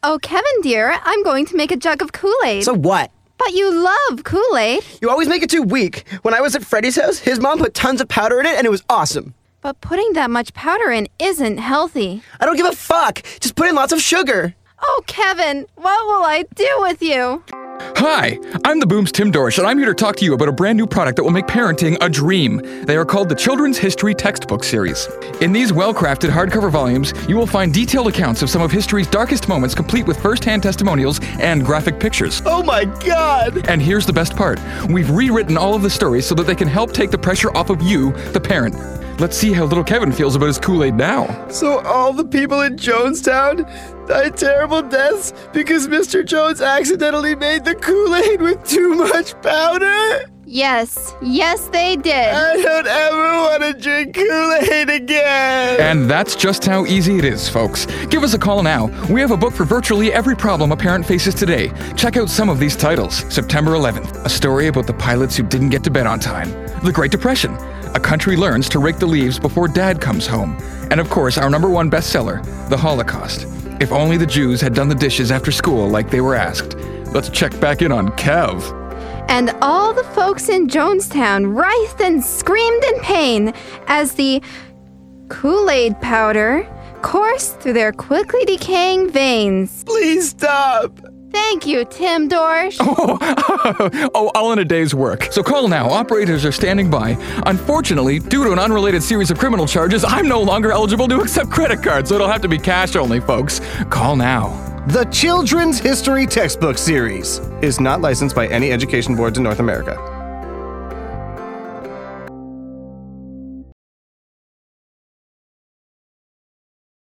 Oh, Kevin, dear, I'm going to make a jug of Kool-Aid. So what? But you love Kool-Aid. You always make it too weak. When I was at Freddy's house, his mom put tons of powder in it and it was awesome. But putting that much powder in isn't healthy. I don't give a fuck. Just put in lots of sugar. Oh, Kevin, what will I do with you? Hi, I'm the Boom's Tim Dorsch, and I'm here to talk to you about a brand new product that will make parenting a dream. They are called the Children's History Textbook Series. In these well-crafted hardcover volumes, you will find detailed accounts of some of history's darkest moments, complete with first-hand testimonials and graphic pictures. Oh my God! And here's the best part. We've rewritten all of the stories so that they can help take the pressure off of you, the parent. Let's see how little Kevin feels about his Kool-Aid now. So all the people in Jonestown died terrible deaths because Mr. Jones accidentally made the Kool-Aid with too much powder? Yes, they did. I don't ever want to drink Kool-Aid again. And that's just how easy it is, folks. Give us a call now. We have a book for virtually every problem a parent faces today. Check out some of these titles. September 11th, a story about the pilots who didn't get to bed on time. The Great Depression, a country learns to rake the leaves before dad comes home. And of course, our #1 bestseller, The Holocaust. If only the Jews had done the dishes after school like they were asked. Let's check back in on Kev. And all the folks in Jonestown writhed and screamed in pain as the Kool-Aid powder coursed through their quickly decaying veins. Please stop. Thank you, Tim Dorsch. All in a day's work. So call now. Operators are standing by. Unfortunately, due to an unrelated series of criminal charges, I'm no longer eligible to accept credit cards, so it'll have to be cash only, folks. Call now. The Children's History Textbook Series is not licensed by any education boards in North America.